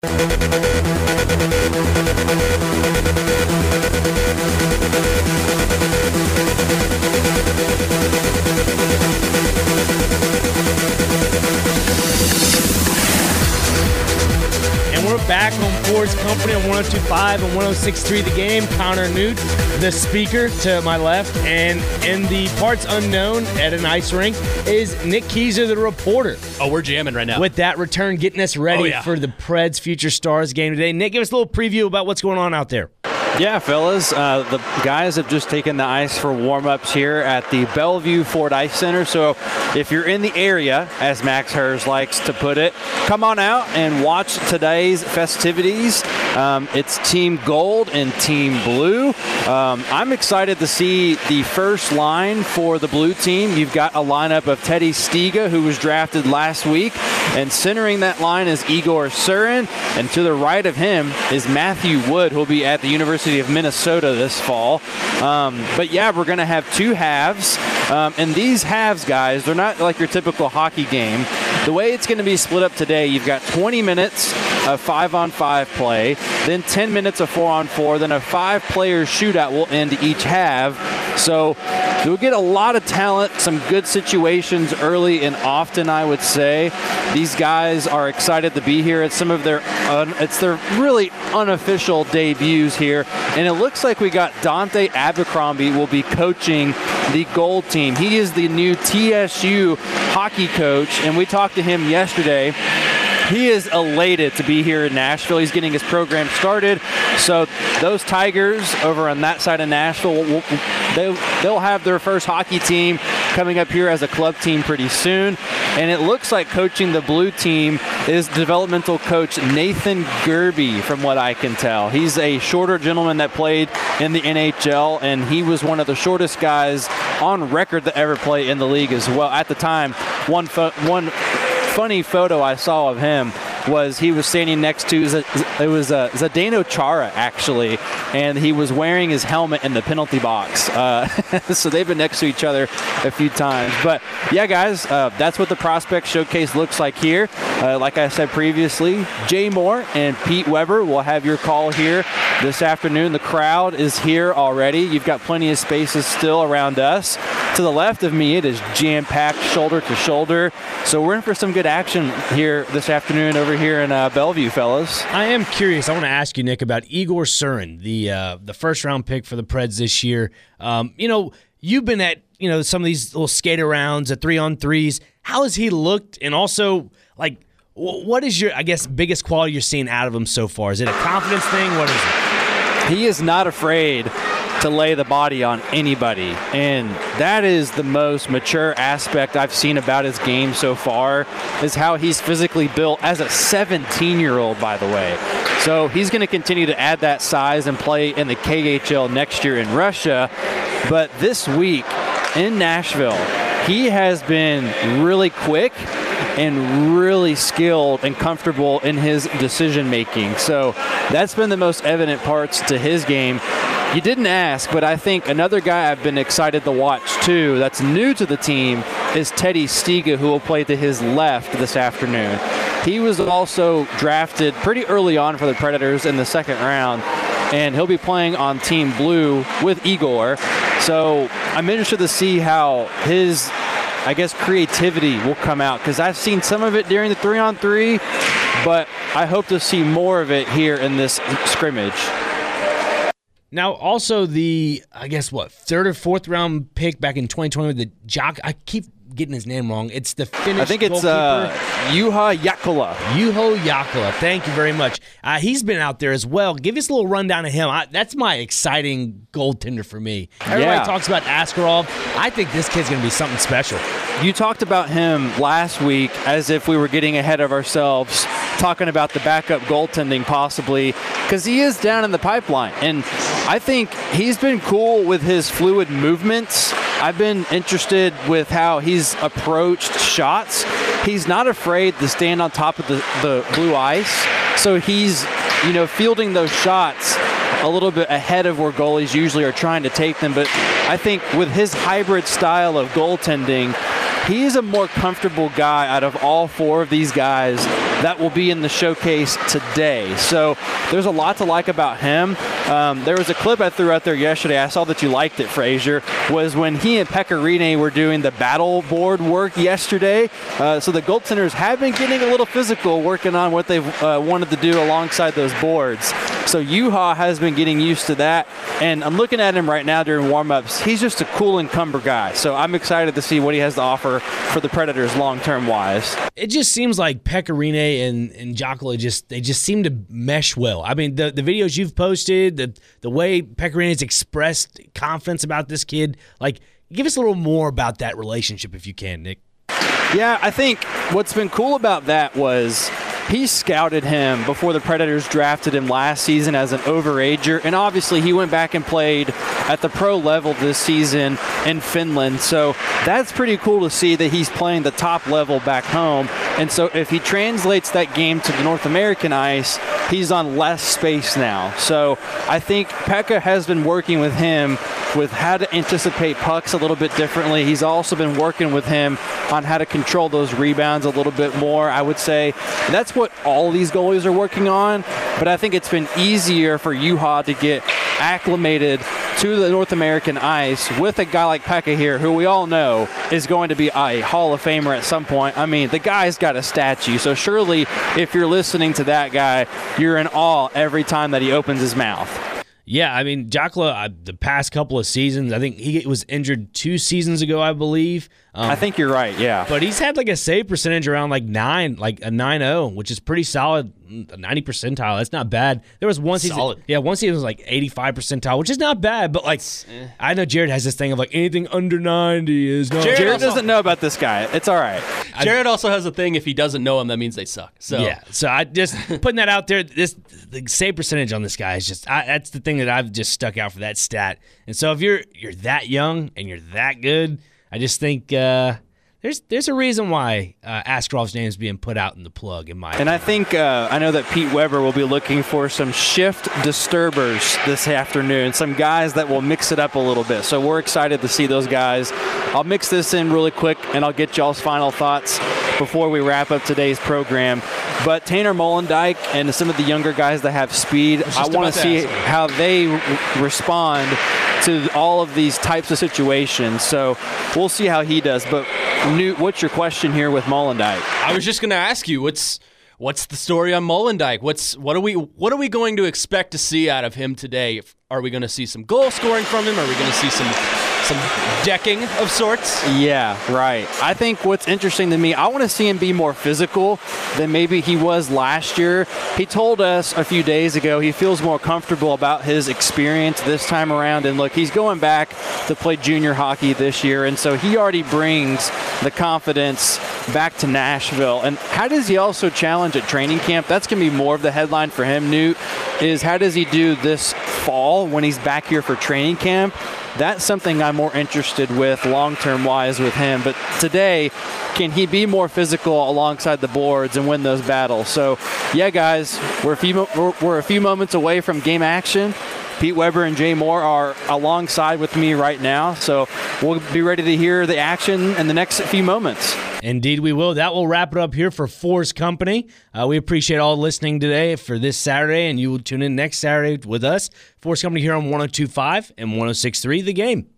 And we're back on Ford's Company on 102.5 and 106.3 The Game. Connor Newt, the speaker to my left, and in the parts unknown at an ice rink is Nick Keyser, the reporter. Oh, we're jamming right now. With that return, getting us ready for the Preds Future Stars game today. Nick, give us a little preview about what's going on out there. Yeah, fellas, the guys have just taken the ice for warm-ups here at the Bellevue Ford Ice Center. So if you're in the area, as Max Hers likes to put it, come on out and watch today's festivities. It's Team Gold and Team Blue. I'm excited to see the first line for the blue team. You've got a lineup of Teddy Stiga, who was drafted last week, and centering that line is Igor Surin, and to the right of him is Matthew Wood, who will be at the University of Minnesota this fall. But yeah, we're going to have two halves. And these halves, guys, they're not like your typical hockey game. The way it's going to be split up today, you've got 20 minutes of 5-on-5 play, then 10 minutes of 4-on-4, then a 5-player shootout will end each half. So you'll get a lot of talent, some good situations early and often, I would say. These guys are excited to be here. It's some of their it's their really unofficial debuts here. And it looks like we got Dante Abercrombie will be coaching the Gold team. He is the new TSU hockey coach, and we talked to him yesterday. He is elated to be here in Nashville. He's getting his program started. So those Tigers over on that side of Nashville, they'll have their first hockey team coming up here as a club team pretty soon. And it looks like coaching the blue team is developmental coach Nathan Gerby, from what I can tell. He's a shorter gentleman that played in the NHL, and he was one of the shortest guys on record to ever play in the league as well. At the time, one funny photo I saw of him was he was standing next to Zdeno Chara, actually, and he was wearing his helmet in the penalty box. So they've been next to each other a few times. But yeah, guys, that's what the Prospect Showcase looks like here. Like I said previously, Jay Moore and Pete Weber will have your call here this afternoon. The crowd is here already. You've got plenty of spaces still around us. To the left of me, it is jam-packed shoulder to shoulder. So we're in for some good action here this afternoon over here in Bellevue, fellas. I am curious. I want to ask you, Nick, about Igor Surin, the first-round pick for the Preds this year. You've been at some of these little skate-arounds, at 3-on-3s. How has he looked? And also, what is your, biggest quality you're seeing out of him so far? Is it a confidence thing? What is it? He is not afraid to lay the body on anybody, and that is the most mature aspect I've seen about his game so far, is how he's physically built as a 17-year-old, by the way. So he's going to continue to add that size and play in the KHL next year in Russia. But this week in Nashville, he has been really quick and really skilled and comfortable in his decision-making. So that's been the most evident parts to his game. You didn't ask, but I think another guy I've been excited to watch, too, that's new to the team, is Teddy Stiga, who will play to his left this afternoon. He was also drafted pretty early on for the Predators in the second round, and he'll be playing on Team Blue with Igor. So I'm interested to see how his, creativity will come out, because I've seen some of it during the 3-on-3, but I hope to see more of it here in this scrimmage. Now, also the, third or fourth round pick back in 2020 with the Jock. I keep getting his name wrong. It's the Finnish goalkeeper. I think it's Juha Jokela. Juha Jokela. Thank you very much. He's been out there as well. Give us a little rundown of him. That's my exciting goaltender for me. Everybody talks about Askarov. I think this kid's going to be something special. You talked about him last week as if we were getting ahead of ourselves, talking about the backup goaltending possibly, because he is down in the pipeline. And I think he's been cool with his fluid movements. I've been interested with how he's approached shots. He's not afraid to stand on top of the blue ice. So he's, fielding those shots a little bit ahead of where goalies usually are trying to take them. But I think with his hybrid style of goaltending, he's a more comfortable guy out of all four of these guys that will be in the showcase today. So there's a lot to like about him. There was a clip I threw out there yesterday. I saw that you liked it, Frazier, was when he and Pekka Rinne were doing the battle board work yesterday. So the goaltenders have been getting a little physical, working on what they've wanted to do alongside those boards. So Juha has been getting used to that. And I'm looking at him right now during warm-ups. He's just a cool encumber guy. So I'm excited to see what he has to offer for the Predators long-term wise. It just seems like Pekka Rinne and Jokela just seem to mesh well. I mean, the videos you've posted, the way Pekka Rinne has expressed confidence about this kid, like, give us a little more about that relationship if you can, Nick. Yeah, I think what's been cool about that was he scouted him before the Predators drafted him last season as an overager, and obviously he went back and played at the pro level this season in Finland. So that's pretty cool to see that he's playing the top level back home. And so if he translates that game to the North American ice, he's on less space now. So I think Pekka has been working with him with how to anticipate pucks a little bit differently. He's also been working with him on how to control those rebounds a little bit more, I would say. That's what all these goalies are working on, but I think it's been easier for Juha to get acclimated to the North American ice with a guy like Pekka here, who we all know is going to be a Hall of Famer at some point. I mean, the guy's got a statue, so surely if you're listening to that guy, you're in awe every time that he opens his mouth. Yeah, I mean, Jokela, the past couple of seasons, I think he was injured 2 seasons ago, I believe. I think you're right, yeah. But he's had like a save percentage around like 9, like a 9.0, which is pretty solid, a 90 percentile. That's not bad. There was one season. Solid. Yeah, one season was like 85 percentile, which is not bad, but like, I know Jared has this thing of like anything under 90 is not. Jared doesn't know about this guy. It's all right. Jared also has a thing, if he doesn't know him, that means they suck. So yeah, so I just putting that out there. The save percentage on this guy is just that's the thing that I've just stuck out for that stat. And so if you're that young and you're that good, I just think there's a reason why Askarov's name is being put out in the plug in my. And I think I know that Pete Weber will be looking for some shift disturbers this afternoon, some guys that will mix it up a little bit. So we're excited to see those guys. I'll mix this in really quick, and I'll get y'all's final thoughts before we wrap up today's program. But Tanner Molendyk and some of the younger guys that have speed, I want to see how they respond to all of these types of situations. So we'll see how he does. But Newt, what's your question here with Molendyk? I was just going to ask you, what's the story on Molendyk? What are we going to expect to see out of him today? Are we going to see some goal scoring from him? Are we going to see some decking of sorts? Yeah, right. I think what's interesting to me, I want to see him be more physical than maybe he was last year. He told us a few days ago he feels more comfortable about his experience this time around. And look, he's going back to play junior hockey this year, and so he already brings the confidence back to Nashville. And how does he also challenge at training camp? That's going to be more of the headline for him, Newt, is how does he do this fall when he's back here for training camp? That's something I'm more interested with long-term wise with him. But today, can he be more physical alongside the boards and win those battles? So, yeah, guys, we're a few moments away from game action. Pete Weber and Jay Moore are alongside with me right now, so we'll be ready to hear the action in the next few moments. Indeed, we will. That will wrap it up here for Force Company. We appreciate all listening today for this Saturday, and you will tune in next Saturday with us. Force Company here on 102.5 and 106.3 The Game.